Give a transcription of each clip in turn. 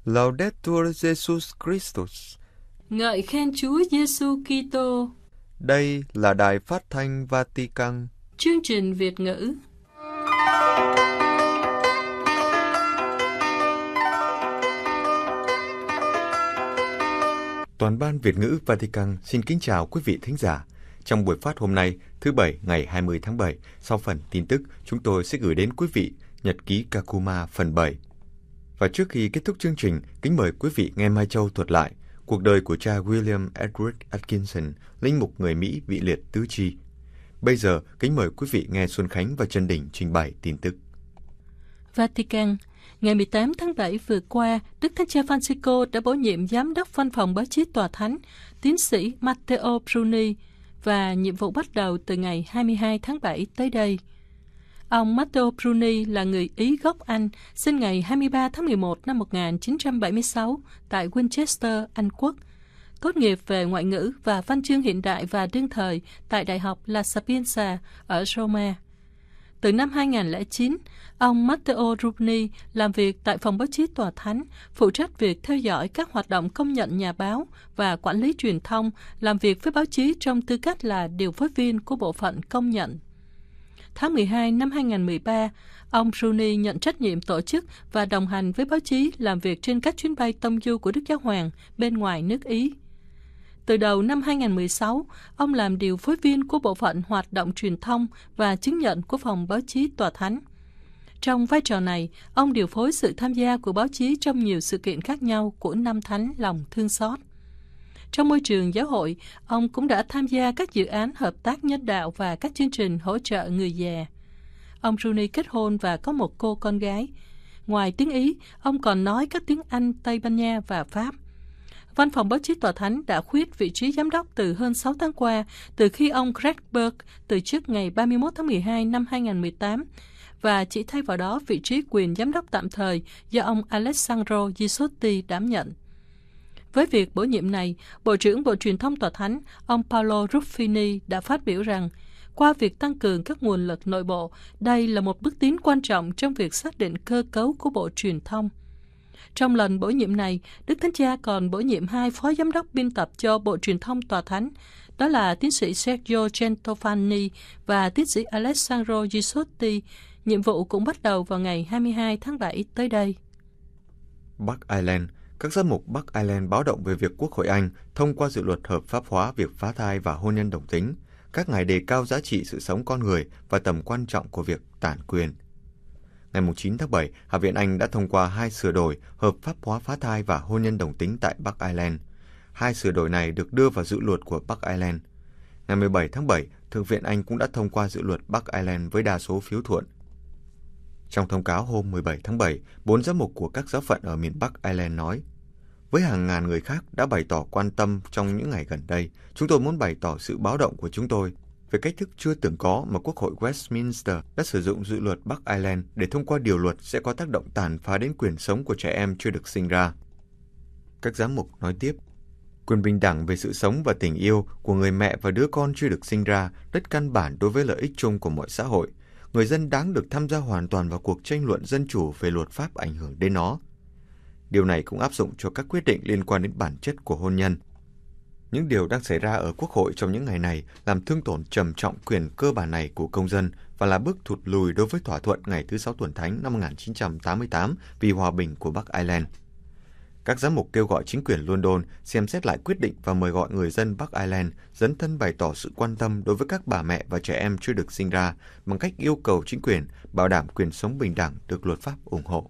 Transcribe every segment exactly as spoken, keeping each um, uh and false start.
Laudetur Jesus Christus. Ngợi khen Chúa Giêsu Kitô. Đây là Đài Phát thanh Vatican. Chương trình Việt ngữ. Toàn ban Việt ngữ Vatican xin kính chào quý vị thính giả. Trong buổi phát hôm nay, thứ Bảy ngày hai mươi tháng bảy, sau phần tin tức, chúng tôi sẽ gửi đến quý vị Nhật ký Kakuma phần bảy. Và trước khi kết thúc chương trình, kính mời quý vị nghe Mai Châu thuật lại cuộc đời của cha William Edward Atkinson, linh mục người Mỹ bị liệt tứ chi. Bây giờ, kính mời quý vị nghe Xuân Khánh và Trân Đình trình bày tin tức. Vatican, ngày mười tám tháng bảy vừa qua, Đức Thánh Cha Francisco đã bổ nhiệm Giám đốc Văn phòng Báo chí Tòa Thánh, tiến sĩ Matteo Bruni, và nhiệm vụ bắt đầu từ ngày hai mươi hai tháng bảy tới đây. Ông Matteo Bruni là người Ý gốc Anh, sinh ngày hai mươi ba tháng mười một năm một nghìn chín trăm bảy mươi sáu tại Winchester, Anh Quốc. Tốt nghiệp về ngoại ngữ và văn chương hiện đại và đương thời tại Đại học La Sapienza ở Roma. Từ năm hai nghìn lẻ chín, ông Matteo Bruni làm việc tại Phòng Báo chí Tòa Thánh, phụ trách việc theo dõi các hoạt động công nhận nhà báo và quản lý truyền thông, làm việc với báo chí trong tư cách là điều phối viên của bộ phận công nhận. Tháng mười hai năm hai nghìn mười ba, ông Bruni nhận trách nhiệm tổ chức và đồng hành với báo chí làm việc trên các chuyến bay tông du của Đức Giáo Hoàng bên ngoài nước Ý. Từ đầu năm hai nghìn mười sáu, ông làm điều phối viên của bộ phận hoạt động truyền thông và chứng nhận của Phòng Báo chí Tòa Thánh. Trong vai trò này, ông điều phối sự tham gia của báo chí trong nhiều sự kiện khác nhau của Năm Thánh lòng thương xót. Trong môi trường giáo hội, ông cũng đã tham gia các dự án hợp tác nhân đạo và các chương trình hỗ trợ người già. Ông Bruni kết hôn và có một cô con gái. Ngoài tiếng Ý, ông còn nói các tiếng Anh, Tây Ban Nha và Pháp. Văn phòng Báo chí Tòa Thánh đã khuyết vị trí giám đốc từ hơn sáu tháng qua, từ khi ông Greg Burke từ chức ngày ba mươi mốt tháng mười hai năm hai nghìn mười tám, và chỉ thay vào đó vị trí quyền giám đốc tạm thời do ông Alessandro Gisotti đảm nhận. Với việc bổ nhiệm này, Bộ trưởng Bộ Truyền thông Tòa Thánh, ông Paolo Ruffini đã phát biểu rằng, qua việc tăng cường các nguồn lực nội bộ, đây là một bước tiến quan trọng trong việc xác định cơ cấu của Bộ Truyền thông. Trong lần bổ nhiệm này, Đức Thánh Cha còn bổ nhiệm hai phó giám đốc biên tập cho Bộ Truyền thông Tòa Thánh, đó là tiến sĩ Sergio Centofanti và tiến sĩ Alessandro Gisotti. Nhiệm vụ cũng bắt đầu vào ngày hai mươi hai tháng bảy tới đây. Bắc Ireland. Các giám mục Bắc Ireland báo động về việc Quốc hội Anh thông qua dự luật hợp pháp hóa việc phá thai và hôn nhân đồng tính. Các ngài đề cao giá trị sự sống con người và tầm quan trọng của việc tản quyền. Ngày chín tháng bảy, Hạ viện Anh đã thông qua hai sửa đổi hợp pháp hóa phá thai và hôn nhân đồng tính tại Bắc Ireland. Hai sửa đổi này được đưa vào dự luật của Bắc Ireland. Ngày mười bảy tháng bảy, Thượng viện Anh cũng đã thông qua dự luật Bắc Ireland với đa số phiếu thuận. Trong thông cáo hôm mười bảy tháng bảy, bốn giám mục của các giáo phận ở miền Bắc Ireland nói, với hàng ngàn người khác đã bày tỏ quan tâm trong những ngày gần đây, chúng tôi muốn bày tỏ sự báo động của chúng tôi về cách thức chưa từng có mà Quốc hội Westminster đã sử dụng dự luật Bắc Ireland để thông qua điều luật sẽ có tác động tàn phá đến quyền sống của trẻ em chưa được sinh ra. Các giám mục nói tiếp, quyền bình đẳng về sự sống và tình yêu của người mẹ và đứa con chưa được sinh ra rất căn bản đối với lợi ích chung của mọi xã hội. Người dân đáng được tham gia hoàn toàn vào cuộc tranh luận dân chủ về luật pháp ảnh hưởng đến nó. Điều này cũng áp dụng cho các quyết định liên quan đến bản chất của hôn nhân. Những điều đang xảy ra ở Quốc hội trong những ngày này làm thương tổn trầm trọng quyền cơ bản này của công dân và là bước thụt lùi đối với thỏa thuận ngày thứ Sáu Tuần Thánh năm một nghìn chín trăm tám mươi tám vì hòa bình của Bắc Ireland. Các giám mục kêu gọi chính quyền London xem xét lại quyết định và mời gọi người dân Bắc Ireland dấn thân bày tỏ sự quan tâm đối với các bà mẹ và trẻ em chưa được sinh ra bằng cách yêu cầu chính quyền bảo đảm quyền sống bình đẳng được luật pháp ủng hộ.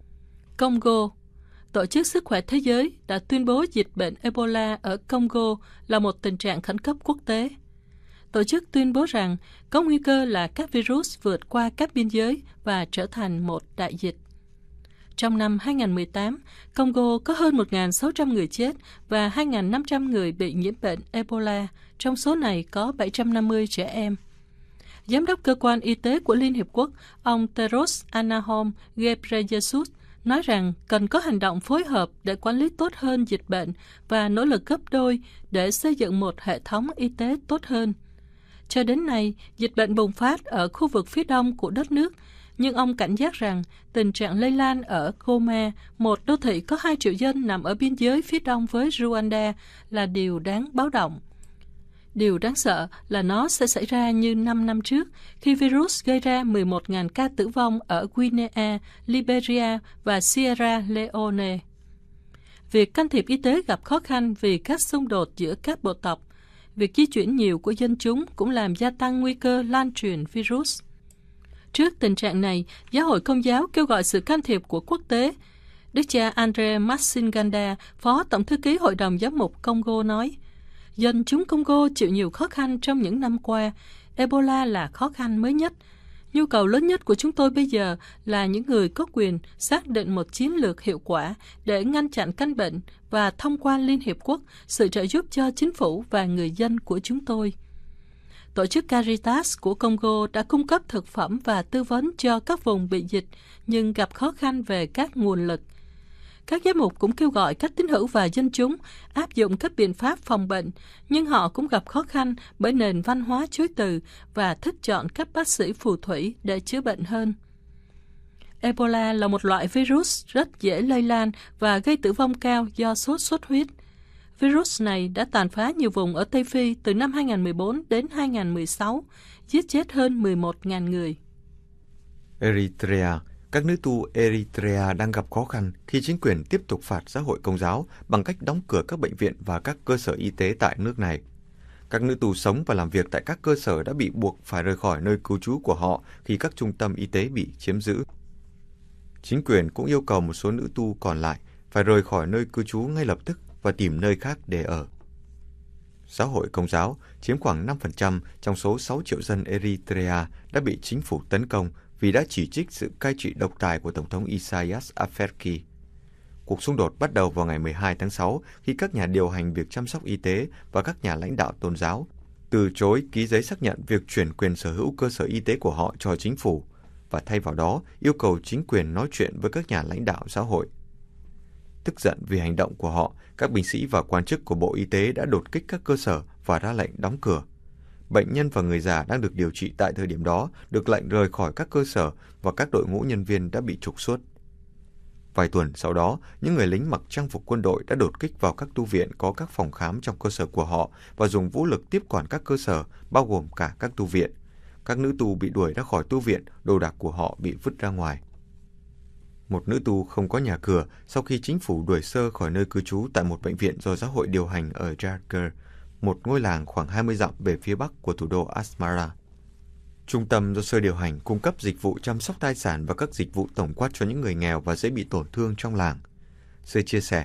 Congo. Tổ chức Sức khỏe Thế giới đã tuyên bố dịch bệnh Ebola ở Congo là một tình trạng khẩn cấp quốc tế. Tổ chức tuyên bố rằng có nguy cơ là các virus vượt qua các biên giới và trở thành một đại dịch. Trong năm hai nghìn mười tám, Congo có hơn một nghìn sáu trăm người chết và hai nghìn năm trăm người bị nhiễm bệnh Ebola, trong số này có bảy trăm năm mươi trẻ em. Giám đốc Cơ quan Y tế của Liên Hiệp Quốc, ông Tedros Adhanom Ghebreyesus, nói rằng cần có hành động phối hợp để quản lý tốt hơn dịch bệnh và nỗ lực gấp đôi để xây dựng một hệ thống y tế tốt hơn. Cho đến nay, dịch bệnh bùng phát ở khu vực phía đông của đất nước, nhưng ông cảnh giác rằng tình trạng lây lan ở Goma, một đô thị có hai triệu dân nằm ở biên giới phía đông với Rwanda, là điều đáng báo động. Điều đáng sợ là nó sẽ xảy ra như năm năm trước, khi virus gây ra mười một nghìn ca tử vong ở Guinea, Liberia và Sierra Leone. Việc can thiệp y tế gặp khó khăn vì các xung đột giữa các bộ tộc. Việc di chuyển nhiều của dân chúng cũng làm gia tăng nguy cơ lan truyền virus. Trước tình trạng này, Giáo hội Công giáo kêu gọi sự can thiệp của quốc tế. Đức cha Andre Masinganda, Phó Tổng thư ký Hội đồng Giám mục Congo nói, dân chúng Congo chịu nhiều khó khăn trong những năm qua. Ebola là khó khăn mới nhất. Nhu cầu lớn nhất của chúng tôi bây giờ là những người có quyền xác định một chiến lược hiệu quả để ngăn chặn căn bệnh và thông qua Liên Hiệp Quốc sự trợ giúp cho chính phủ và người dân của chúng tôi. Tổ chức Caritas của Congo đã cung cấp thực phẩm và tư vấn cho các vùng bị dịch nhưng gặp khó khăn về các nguồn lực. Các giám mục cũng kêu gọi các tín hữu và dân chúng áp dụng các biện pháp phòng bệnh, nhưng họ cũng gặp khó khăn bởi nền văn hóa chối từ và thích chọn các bác sĩ phù thủy để chữa bệnh hơn. Ebola là một loại virus rất dễ lây lan và gây tử vong cao do sốt xuất huyết. Virus này đã tàn phá nhiều vùng ở Tây Phi từ năm hai không một bốn đến hai không một sáu, giết chết hơn mười một nghìn người. Eritrea. Các nữ tu Eritrea đang gặp khó khăn khi chính quyền tiếp tục phạt Giáo hội Công giáo bằng cách đóng cửa các bệnh viện và các cơ sở y tế tại nước này. Các nữ tu sống và làm việc tại các cơ sở đã bị buộc phải rời khỏi nơi cư trú của họ khi các trung tâm y tế bị chiếm giữ. Chính quyền cũng yêu cầu một số nữ tu còn lại phải rời khỏi nơi cư trú ngay lập tức và tìm nơi khác để ở. Giáo hội Công giáo chiếm khoảng năm phần trăm trong số sáu triệu dân Eritrea đã bị chính phủ tấn công vì đã chỉ trích sự cai trị độc tài của Tổng thống Isaias Afwerki. Cuộc xung đột bắt đầu vào ngày mười hai tháng sáu khi các nhà điều hành việc chăm sóc y tế và các nhà lãnh đạo tôn giáo từ chối ký giấy xác nhận việc chuyển quyền sở hữu cơ sở y tế của họ cho chính phủ và thay vào đó yêu cầu chính quyền nói chuyện với các nhà lãnh đạo giáo hội. Tức giận vì hành động của họ, các binh sĩ và quan chức của Bộ Y tế đã đột kích các cơ sở và ra lệnh đóng cửa. Bệnh nhân và người già đang được điều trị tại thời điểm đó được lệnh rời khỏi các cơ sở và các đội ngũ nhân viên đã bị trục xuất. Vài tuần sau đó, những người lính mặc trang phục quân đội đã đột kích vào các tu viện có các phòng khám trong cơ sở của họ và dùng vũ lực tiếp quản các cơ sở, bao gồm cả các tu viện. Các nữ tu bị đuổi ra khỏi tu viện, đồ đạc của họ bị vứt ra ngoài. Một nữ tu không có nhà cửa sau khi chính phủ đuổi sơ khỏi nơi cư trú tại một bệnh viện do giáo hội điều hành ở Jarker, một ngôi làng khoảng hai mươi dặm về phía bắc của thủ đô Asmara. Trung tâm do sơ điều hành cung cấp dịch vụ chăm sóc tài sản và các dịch vụ tổng quát cho những người nghèo và dễ bị tổn thương trong làng. Sơ chia sẻ,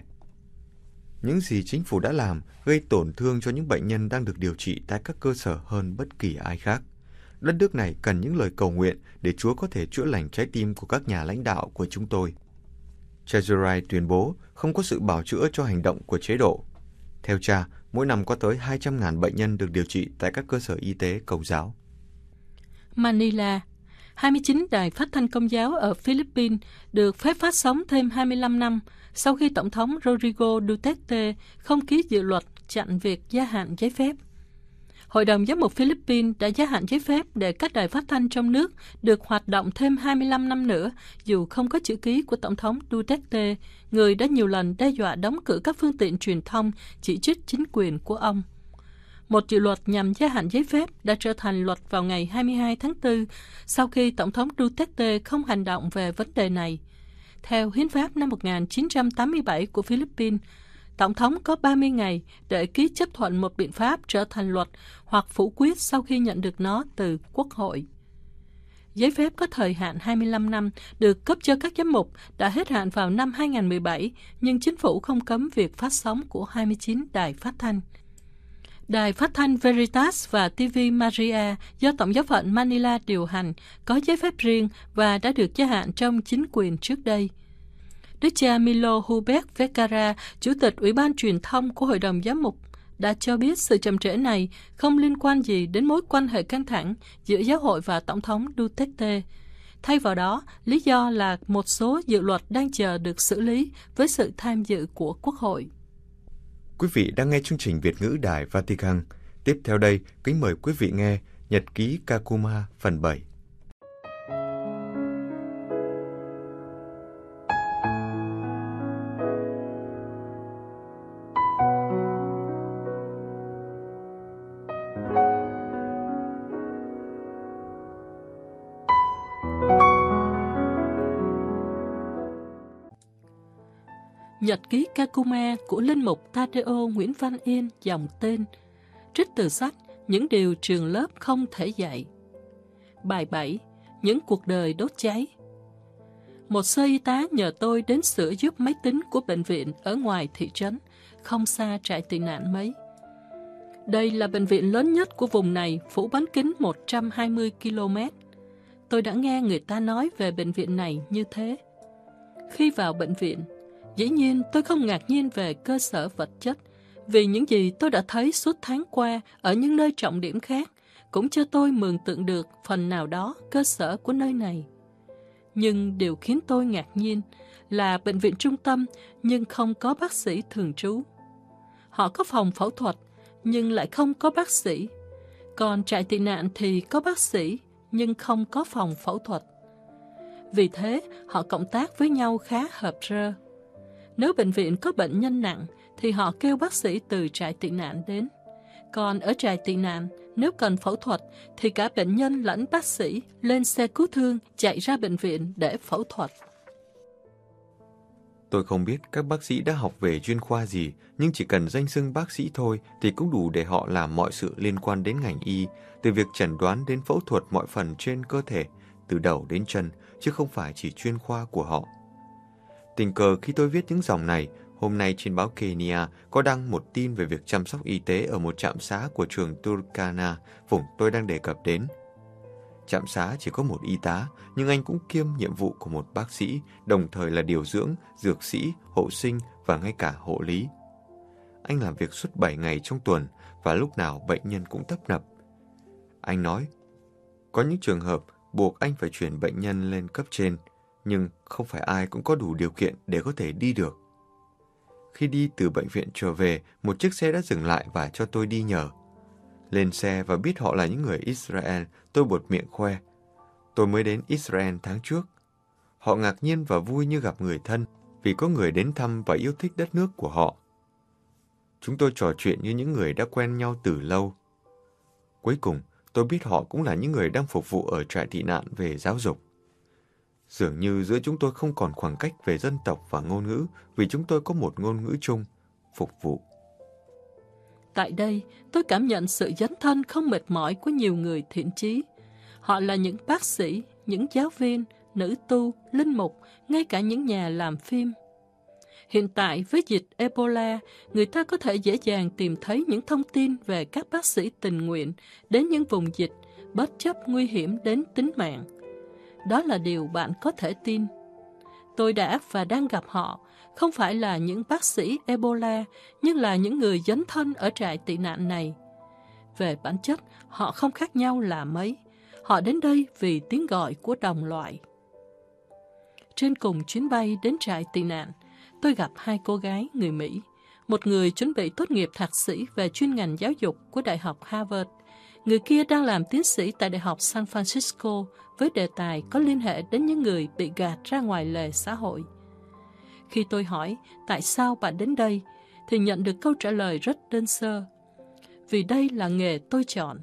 những gì chính phủ đã làm gây tổn thương cho những bệnh nhân đang được điều trị tại các cơ sở hơn bất kỳ ai khác. Đất nước này cần những lời cầu nguyện để Chúa có thể chữa lành trái tim của các nhà lãnh đạo của chúng tôi. Chezurai tuyên bố không có sự bảo chữa cho hành động của chế độ. Theo cha, mỗi năm có tới hai trăm nghìn bệnh nhân được điều trị tại các cơ sở y tế Công giáo. Manila. hai mươi chín đài phát thanh Công giáo ở Philippines được phép phát sóng thêm hai mươi lăm năm sau khi Tổng thống Rodrigo Duterte không ký dự luật chặn việc gia hạn giấy phép. Hội đồng Giám mục Philippines đã gia hạn giấy phép để các đài phát thanh trong nước được hoạt động thêm hai mươi lăm năm nữa, dù không có chữ ký của Tổng thống Duterte, người đã nhiều lần đe dọa đóng cửa các phương tiện truyền thông chỉ trích chính quyền của ông. Một dự luật nhằm gia hạn giấy phép đã trở thành luật vào ngày hai mươi hai tháng tư sau khi Tổng thống Duterte không hành động về vấn đề này. Theo hiến pháp năm một nghìn chín trăm tám mươi bảy của Philippines, Tổng thống có ba mươi ngày để ký chấp thuận một biện pháp trở thành luật hoặc phủ quyết sau khi nhận được nó từ Quốc hội. Giấy phép có thời hạn hai mươi lăm năm được cấp cho các giám mục đã hết hạn vào năm hai không một bảy, nhưng chính phủ không cấm việc phát sóng của hai mươi chín đài phát thanh. Đài phát thanh Veritas và ti vi Maria do Tổng giáo phận Manila điều hành có giấy phép riêng và đã được gia hạn trong chính quyền trước đây. Đức cha Milo Hubert Vergara, Chủ tịch Ủy ban Truyền thông của Hội đồng Giám mục, đã cho biết sự chậm trễ này không liên quan gì đến mối quan hệ căng thẳng giữa giáo hội và Tổng thống Duterte. Thay vào đó, lý do là một số dự luật đang chờ được xử lý với sự tham dự của Quốc hội. Quý vị đang nghe chương trình Việt ngữ Đài Vatican. Tiếp theo đây, kính mời quý vị nghe Nhật ký Kakuma phần bảy. Nhật ký Kakuma của Linh mục Tadeo Nguyễn Văn Yên dòng tên, trích từ sách Những điều trường lớp không thể dạy. Bài bảy. Những cuộc đời đốt cháy. Một sơ y tá nhờ tôi đến sửa giúp máy tính của bệnh viện ở ngoài thị trấn, không xa trại tị nạn mấy. Đây là bệnh viện lớn nhất của vùng này, phủ bán kính một trăm hai mươi ki lô mét. Tôi đã nghe người ta nói về bệnh viện này như thế. Khi vào bệnh viện, dĩ nhiên tôi không ngạc nhiên về cơ sở vật chất, vì những gì tôi đã thấy suốt tháng qua ở những nơi trọng điểm khác cũng cho tôi mường tượng được phần nào đó cơ sở của nơi này. Nhưng điều khiến tôi ngạc nhiên là bệnh viện trung tâm nhưng không có bác sĩ thường trú. Họ có phòng phẫu thuật nhưng lại không có bác sĩ. Còn trại tị nạn thì có bác sĩ nhưng không có phòng phẫu thuật. Vì thế, họ cộng tác với nhau khá hợp rơ. Nếu bệnh viện có bệnh nhân nặng thì họ kêu bác sĩ từ trại tị nạn đến. Còn ở trại tị nạn, nếu cần phẫu thuật thì cả bệnh nhân lẫn bác sĩ lên xe cứu thương chạy ra bệnh viện để phẫu thuật. Tôi không biết các bác sĩ đã học về chuyên khoa gì, nhưng chỉ cần danh xưng bác sĩ thôi thì cũng đủ để họ làm mọi sự liên quan đến ngành y, từ việc chẩn đoán đến phẫu thuật mọi phần trên cơ thể, từ đầu đến chân, chứ không phải chỉ chuyên khoa của họ. Tình cờ khi tôi viết những dòng này, hôm nay trên báo Kenya có đăng một tin về việc chăm sóc y tế ở một trạm xá của trường Turkana, vùng tôi đang đề cập đến. Trạm xá chỉ có một y tá, nhưng anh cũng kiêm nhiệm vụ của một bác sĩ, đồng thời là điều dưỡng, dược sĩ, hộ sinh và ngay cả hộ lý. Anh làm việc suốt bảy ngày trong tuần và lúc nào bệnh nhân cũng tấp nập. Anh nói, có những trường hợp buộc anh phải chuyển bệnh nhân lên cấp trên, nhưng không phải ai cũng có đủ điều kiện để có thể đi được. Khi đi từ bệnh viện trở về, một chiếc xe đã dừng lại và cho tôi đi nhờ. Lên xe và biết họ là những người Israel, tôi buột miệng khoe. Tôi mới đến Israel tháng trước. Họ ngạc nhiên và vui như gặp người thân vì có người đến thăm và yêu thích đất nước của họ. Chúng tôi trò chuyện như những người đã quen nhau từ lâu. Cuối cùng, tôi biết họ cũng là những người đang phục vụ ở trại tị nạn về giáo dục. Dường như giữa chúng tôi không còn khoảng cách về dân tộc và ngôn ngữ vì chúng tôi có một ngôn ngữ chung, phục vụ. Tại đây, tôi cảm nhận sự dấn thân không mệt mỏi của nhiều người thiện chí. Họ là những bác sĩ, những giáo viên, nữ tu, linh mục, ngay cả những nhà làm phim. Hiện tại, với dịch Ebola, người ta có thể dễ dàng tìm thấy những thông tin về các bác sĩ tình nguyện đến những vùng dịch, bất chấp nguy hiểm đến tính mạng. Đó là điều bạn có thể tin. Tôi đã và đang gặp họ, không phải là những bác sĩ Ebola, nhưng là những người dấn thân ở trại tị nạn này. Về bản chất, họ không khác nhau là mấy. Họ đến đây vì tiếng gọi của đồng loại. Trên cùng chuyến bay đến trại tị nạn, tôi gặp hai cô gái người Mỹ. Một người chuẩn bị tốt nghiệp thạc sĩ về chuyên ngành giáo dục của Đại học Harvard. Người kia đang làm tiến sĩ tại Đại học San Francisco với đề tài có liên hệ đến những người bị gạt ra ngoài lề xã hội. Khi tôi hỏi tại sao bạn đến đây, thì nhận được câu trả lời rất đơn sơ. Vì đây là nghề tôi chọn.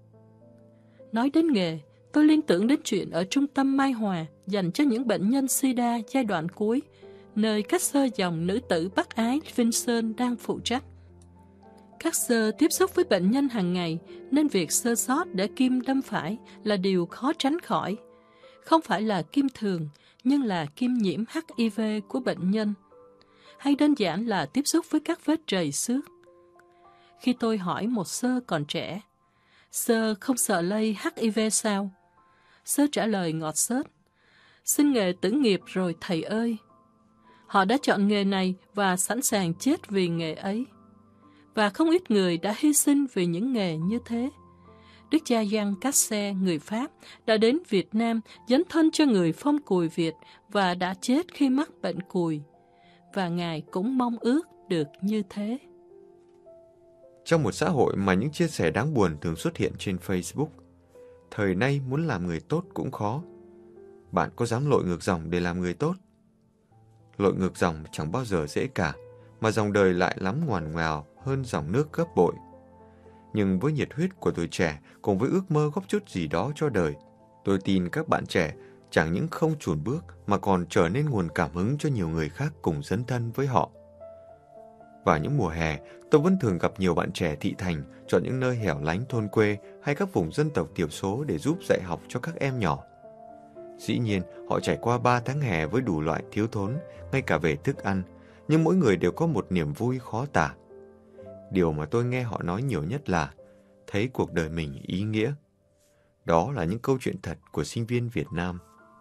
Nói đến nghề, tôi liên tưởng đến chuyện ở trung tâm Mai Hòa dành cho những bệnh nhân SIDA giai đoạn cuối, nơi các sơ dòng nữ tử Bắc Ái Vincent đang phụ trách. Các sơ tiếp xúc với bệnh nhân hàng ngày, nên việc sơ sót để kim đâm phải là điều khó tránh khỏi. Không phải là kim thường, nhưng là kim nhiễm H I V của bệnh nhân. Hay đơn giản là tiếp xúc với các vết trầy xước. Khi tôi hỏi một sơ còn trẻ, sơ không sợ lây H I V sao? Sơ trả lời ngọt xớt, xin nghề tử nghiệp rồi thầy ơi. Họ đã chọn nghề này và sẵn sàng chết vì nghề ấy. Và không ít người đã hy sinh vì những nghề như thế. Đức cha Jean Casse, người Pháp, đã đến Việt Nam dấn thân cho người Phong Cùi Việt và đã chết khi mắc bệnh cùi. Và Ngài cũng mong ước được như thế. Trong một xã hội mà những chia sẻ đáng buồn thường xuất hiện trên Facebook, thời nay muốn làm người tốt cũng khó. Bạn có dám lội ngược dòng để làm người tốt? Lội ngược dòng chẳng bao giờ dễ cả, mà dòng đời lại lắm ngoằn ngoèo hơn dòng nước gấp bội. Nhưng với nhiệt huyết của tuổi trẻ cùng với ước mơ góp chút gì đó cho đời, tôi tin các bạn trẻ chẳng những không chùn bước mà còn trở nên nguồn cảm hứng cho nhiều người khác cùng dấn thân với họ. Vào những mùa hè, tôi vẫn thường gặp nhiều bạn trẻ thị thành chọn những nơi hẻo lánh thôn quê hay các vùng dân tộc thiểu số để giúp dạy học cho các em nhỏ. Dĩ nhiên, họ trải qua ba tháng hè với đủ loại thiếu thốn, ngay cả về thức ăn, nhưng mỗi người đều có một niềm vui khó tả. Điều mà tôi nghe họ nói nhiều nhất là thấy cuộc đời mình ý nghĩa. Đó là những câu chuyện thật của sinh viên Việt Nam.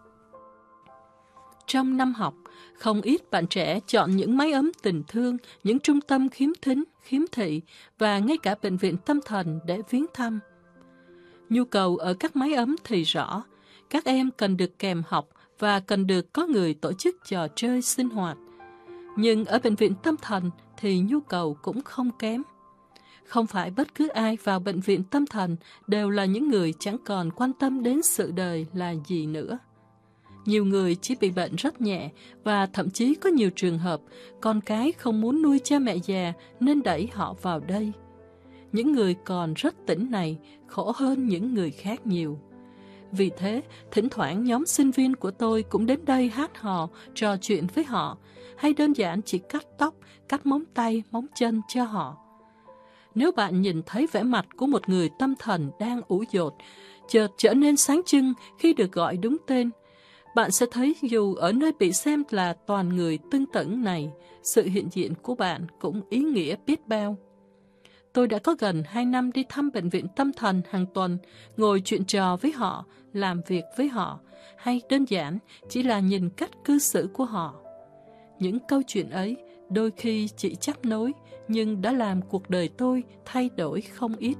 Trong năm học, không ít bạn trẻ chọn những mái ấm tình thương, những trung tâm khiếm thính, khiếm thị và ngay cả bệnh viện tâm thần để viếng thăm. Nhu cầu ở các mái ấm thì rõ, các em cần được kèm học và cần được có người tổ chức trò chơi sinh hoạt. Nhưng ở bệnh viện tâm thần thì nhu cầu cũng không kém. Không phải bất cứ ai vào bệnh viện tâm thần đều là những người chẳng còn quan tâm đến sự đời là gì nữa. Nhiều người chỉ bị bệnh rất nhẹ và thậm chí có nhiều trường hợp con cái không muốn nuôi cha mẹ già nên đẩy họ vào đây. Những người còn rất tỉnh này khổ hơn những người khác nhiều. Vì thế, thỉnh thoảng nhóm sinh viên của tôi cũng đến đây hát hò, trò chuyện với họ, hay đơn giản chỉ cắt tóc, cắt móng tay, móng chân cho họ. Nếu bạn nhìn thấy vẻ mặt của một người tâm thần đang ủ dột, chợt trở nên sáng trưng khi được gọi đúng tên, bạn sẽ thấy dù ở nơi bị xem là toàn người tưng tửng này, sự hiện diện của bạn cũng ý nghĩa biết bao. Tôi đã có gần hai năm đi thăm bệnh viện tâm thần hàng tuần, ngồi chuyện trò với họ, làm việc với họ, hay đơn giản chỉ là nhìn cách cư xử của họ. Những câu chuyện ấy đôi khi chỉ chấp nối, nhưng đã làm cuộc đời tôi thay đổi không ít.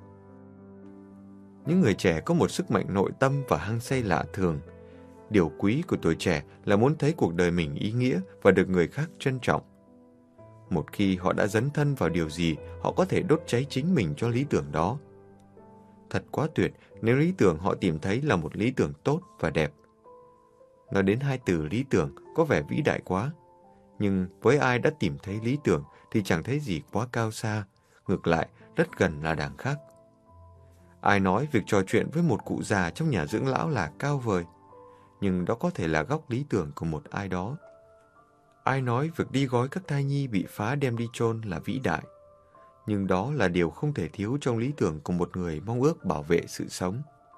Những người trẻ có một sức mạnh nội tâm và hăng say lạ thường. Điều quý của tuổi trẻ là muốn thấy cuộc đời mình ý nghĩa và được người khác trân trọng. Một khi họ đã dấn thân vào điều gì, họ có thể đốt cháy chính mình cho lý tưởng đó. Thật quá tuyệt nếu lý tưởng họ tìm thấy là một lý tưởng tốt và đẹp. Nói đến hai từ lý tưởng có vẻ vĩ đại quá, nhưng với ai đã tìm thấy lý tưởng thì chẳng thấy gì quá cao xa, ngược lại rất gần là đàng khác. Ai nói việc trò chuyện với một cụ già trong nhà dưỡng lão là cao vời, nhưng đó có thể là góc lý tưởng của một ai đó. Ai nói việc đi gói các thai nhi bị phá đem đi chôn là vĩ đại, nhưng đó là điều không thể thiếu trong lý tưởng của một người mong ước bảo vệ sự sống.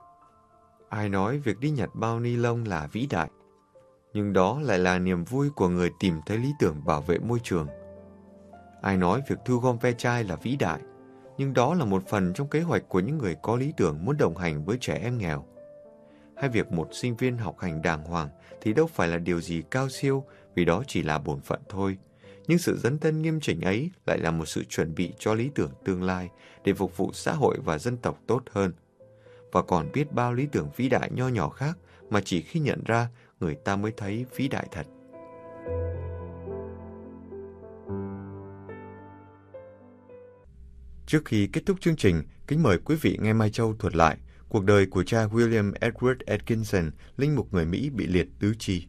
Ai nói việc đi nhặt bao ni lông là vĩ đại, nhưng đó lại là niềm vui của người tìm thấy lý tưởng bảo vệ môi trường. Ai nói việc thu gom ve chai là vĩ đại, nhưng đó là một phần trong kế hoạch của những người có lý tưởng muốn đồng hành với trẻ em nghèo. Hay việc một sinh viên học hành đàng hoàng thì đâu phải là điều gì cao siêu, vì đó chỉ là bổn phận thôi. Nhưng sự dấn thân nghiêm chỉnh ấy lại là một sự chuẩn bị cho lý tưởng tương lai để phục vụ xã hội và dân tộc tốt hơn. Và còn biết bao lý tưởng vĩ đại nho nhỏ khác mà chỉ khi nhận ra người ta mới thấy vĩ đại thật. Trước khi kết thúc chương trình, kính mời quý vị nghe Mai Châu thuật lại cuộc đời của cha William Edward Atkinson, linh mục người Mỹ bị liệt tứ chi.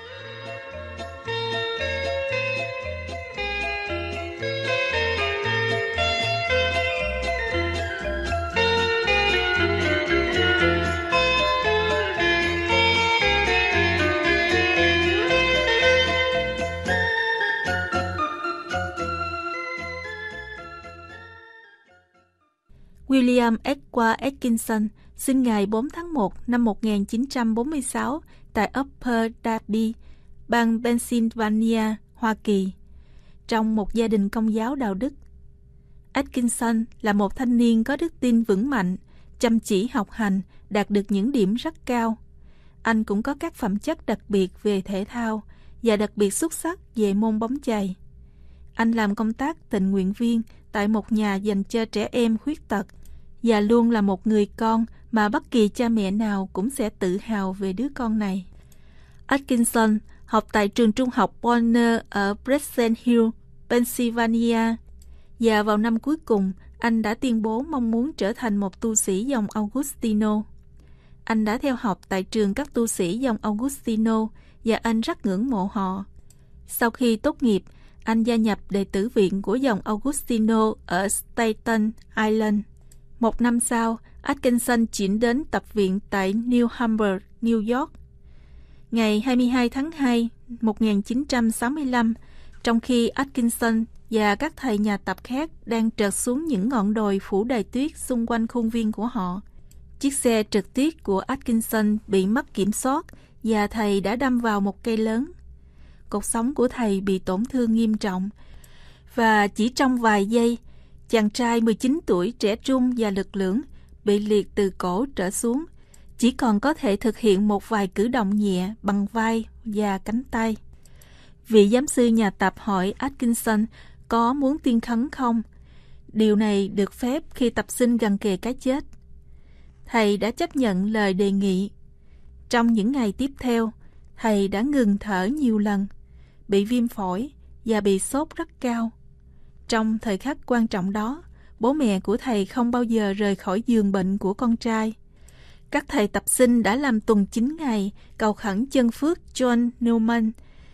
William Edward Atkinson sinh ngày bốn tháng một năm một nghìn chín trăm bốn mươi sáu tại Upper Darby, bang Pennsylvania, Hoa Kỳ, trong một gia đình Công giáo đạo đức. Atkinson là một thanh niên có đức tin vững mạnh, chăm chỉ học hành, đạt được những điểm rất cao. Anh cũng có các phẩm chất đặc biệt về thể thao và đặc biệt xuất sắc về môn bóng chày. Anh làm công tác tình nguyện viên tại một nhà dành cho trẻ em khuyết tật và luôn là một người con mà bất kỳ cha mẹ nào cũng sẽ tự hào về đứa con này. Atkinson học tại trường trung học Bonner ở Pleasant Hill, Pennsylvania, và vào năm cuối cùng, anh đã tuyên bố mong muốn trở thành một tu sĩ dòng Augustino. Anh đã theo học tại trường các tu sĩ dòng Augustino và anh rất ngưỡng mộ họ. Sau khi tốt nghiệp, anh gia nhập đệ tử viện của dòng Augustino ở Staten Island. Một năm sau, Atkinson chuyển đến tập viện tại New Hamburg, New York. Ngày hai mươi hai tháng hai năm một nghìn chín trăm sáu mươi lăm, trong khi Atkinson và các thầy nhà tập khác đang trượt xuống những ngọn đồi phủ đầy tuyết xung quanh khuôn viên của họ, chiếc xe trượt tuyết của Atkinson bị mất kiểm soát và thầy đã đâm vào một cây lớn. Cột sống của thầy bị tổn thương nghiêm trọng và chỉ trong vài giây, chàng trai mười chín tuổi trẻ trung và lực lưỡng bị liệt từ cổ trở xuống, chỉ còn có thể thực hiện một vài cử động nhẹ bằng vai và cánh tay. Vị giám sư nhà tập hỏi Atkinson có muốn tuyên khấn không. Điều này được phép khi tập sinh gần kề cái chết. Thầy đã chấp nhận lời đề nghị. Trong những ngày tiếp theo, thầy đã ngừng thở nhiều lần, bị viêm phổi và bị sốt rất cao. Trong thời khắc quan trọng đó, bố mẹ của thầy không bao giờ rời khỏi giường bệnh của con trai. Các thầy tập sinh đã làm tuần chín ngày cầu khẩn chân phước John Newman,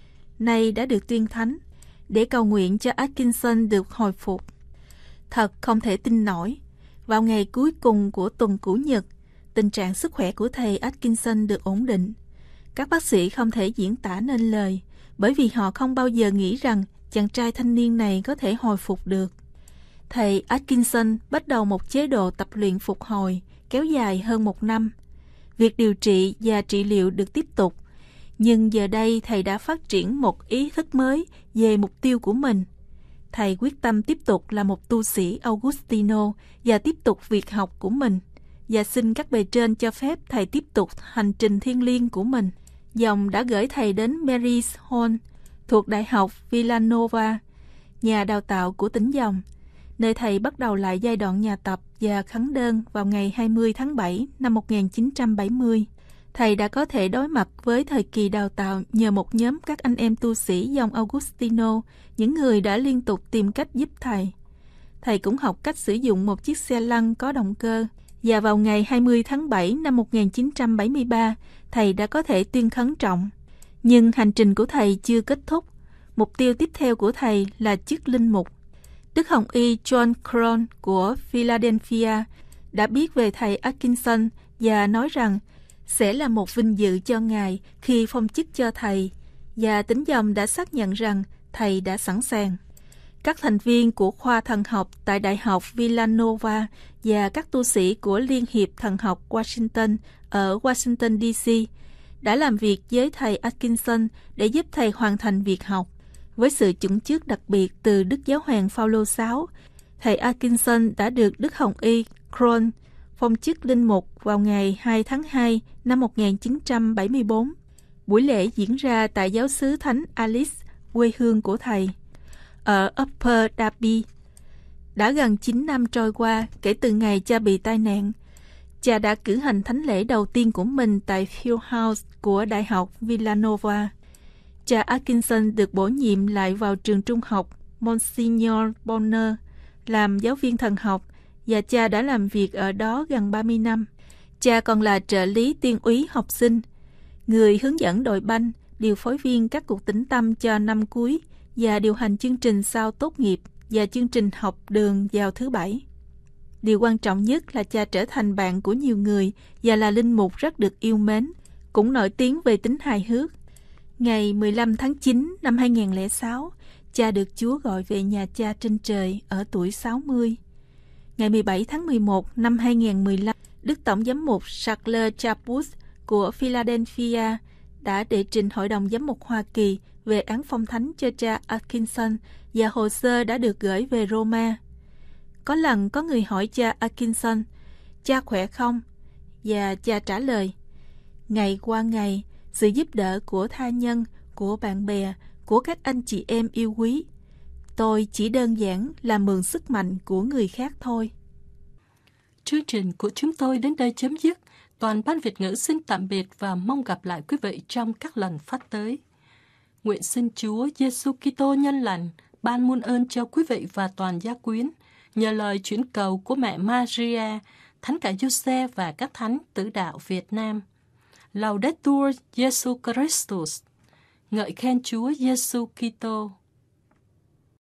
nay đã được tuyên thánh, để cầu nguyện cho Atkinson được hồi phục. Thật không thể tin nổi, vào ngày cuối cùng của tuần Chủ nhật, tình trạng sức khỏe của thầy Atkinson được ổn định. Các bác sĩ không thể diễn tả nên lời, bởi vì họ không bao giờ nghĩ rằng chàng trai thanh niên này có thể hồi phục được. Thầy Atkinson bắt đầu một chế độ tập luyện phục hồi kéo dài hơn một năm. Việc điều trị và trị liệu được tiếp tục, nhưng giờ đây thầy đã phát triển một ý thức mới về mục tiêu của mình. Thầy quyết tâm tiếp tục là một tu sĩ Augustino và tiếp tục việc học của mình, và xin các bề trên cho phép thầy tiếp tục hành trình thiêng liêng của mình. Dòng đã gửi thầy đến Mary's Hall thuộc Đại học Villanova, nhà đào tạo của tỉnh Dòng, nơi thầy bắt đầu lại giai đoạn nhà tập và khấn đơn vào ngày hai mươi tháng bảy năm một nghìn chín trăm bảy mươi. Thầy đã có thể đối mặt với thời kỳ đào tạo nhờ một nhóm các anh em tu sĩ dòng Augustino, những người đã liên tục tìm cách giúp thầy. Thầy cũng học cách sử dụng một chiếc xe lăn có động cơ, và vào ngày hai mươi tháng bảy năm một nghìn chín trăm bảy mươi ba, thầy đã có thể tuyên khấn trọng. Nhưng hành trình của thầy chưa kết thúc. Mục tiêu tiếp theo của thầy là chức linh mục. Đức Hồng Y John Crone của Philadelphia đã biết về thầy Atkinson và nói rằng sẽ là một vinh dự cho ngài khi phong chức cho thầy, và tỉnh Dòng đã xác nhận rằng thầy đã sẵn sàng. Các thành viên của khoa thần học tại Đại học Villanova và các tu sĩ của Liên hiệp Thần học Washington ở Washington đê xê đã làm việc với thầy Atkinson để giúp thầy hoàn thành việc học. Với sự chững chước đặc biệt từ Đức Giáo hoàng Phaolô đệ sáu, thầy Atkinson đã được Đức Hồng Y Crone phong chức linh mục vào ngày hai tháng hai năm một nghìn chín trăm bảy mươi bốn. Buổi lễ diễn ra tại giáo xứ Thánh Alice, quê hương của thầy, ở Upper Darby. Đã gần chín năm trôi qua kể từ ngày cha bị tai nạn. Cha đã cử hành thánh lễ đầu tiên của mình tại Field House của Đại học Villanova. Cha Atkinson được bổ nhiệm lại vào trường trung học Monsignor Bonner làm giáo viên thần học, và cha đã làm việc ở đó gần ba mươi năm. Cha còn là trợ lý tiên úy học sinh, người hướng dẫn đội banh, điều phối viên các cuộc tĩnh tâm cho năm cuối và điều hành chương trình sau tốt nghiệp và chương trình học đường vào thứ Bảy. Điều quan trọng nhất là cha trở thành bạn của nhiều người và là linh mục rất được yêu mến, cũng nổi tiếng về tính hài hước. Ngày mười lăm tháng chín năm hai nghìn không trăm lẻ sáu, cha được Chúa gọi về nhà cha trên trời ở tuổi sáu mươi. Ngày mười bảy tháng mười một năm hai nghìn không trăm mười lăm, Đức Tổng giám mục Charles Chaput của Philadelphia đã đệ trình Hội đồng Giám mục Hoa Kỳ về án phong thánh cho cha Atkinson, và hồ sơ đã được gửi về Roma. Có lần có người hỏi cha Atkinson, cha khỏe không? Và cha trả lời, ngày qua ngày, sự giúp đỡ của tha nhân, của bạn bè, của các anh chị em yêu quý, tôi chỉ đơn giản là mượn sức mạnh của người khác thôi. Chương trình của chúng tôi đến đây chấm dứt. Toàn ban Việt ngữ xin tạm biệt và mong gặp lại quý vị trong các lần phát tới. Nguyện xin Chúa Giêsu Kitô nhân lành ban muôn ơn cho quý vị và toàn gia quyến, nhờ lời chuyển cầu của mẹ Maria, Thánh cả Giuse và các thánh tử đạo Việt Nam. Laudetur Jesu Christus. Ngợi khen Chúa Giêsu Kitô.